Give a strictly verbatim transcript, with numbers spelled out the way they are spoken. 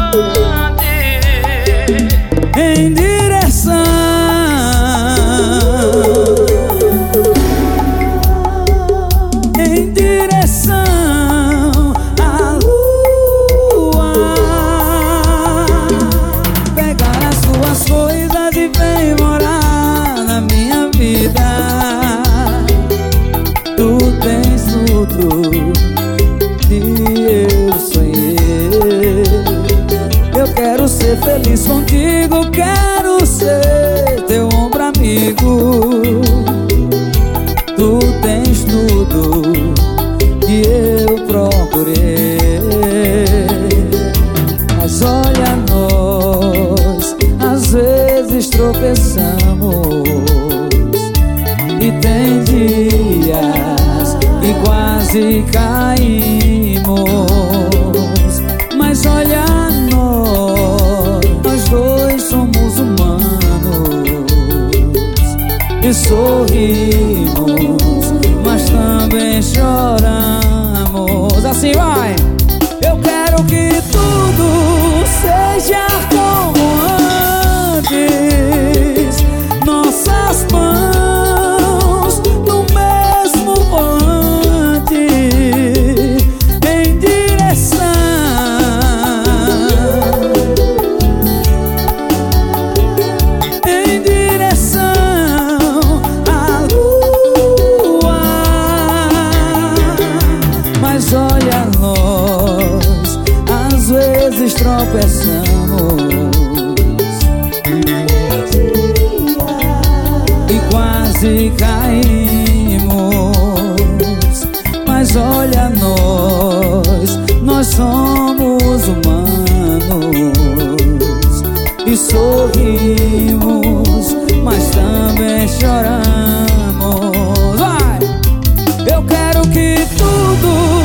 em direção em direção à lua, pegar as suas coisas e vem morar na minha vida. Tu tens tudo que eu sonhei. Eu quero ser feliz contigo, quero ser teu ombro amigo. Tu tens tudo que eu procurei. Mas olha, nós às vezes tropeçamos e tem dias que quase caímos. Mas olha, nós, nós dois somos humanos e sorrimos, mas também choramos. Assim vai! Eu quero que tudo seja como antes, nossas mãos no mesmo volante, em direção em direção à lua. Mas olha, nós às vezes tropeçamos e quase caímos. Mas olha, nós, nós somos humanos e sorrimos, mas também choramos. Vai! Eu quero que tudo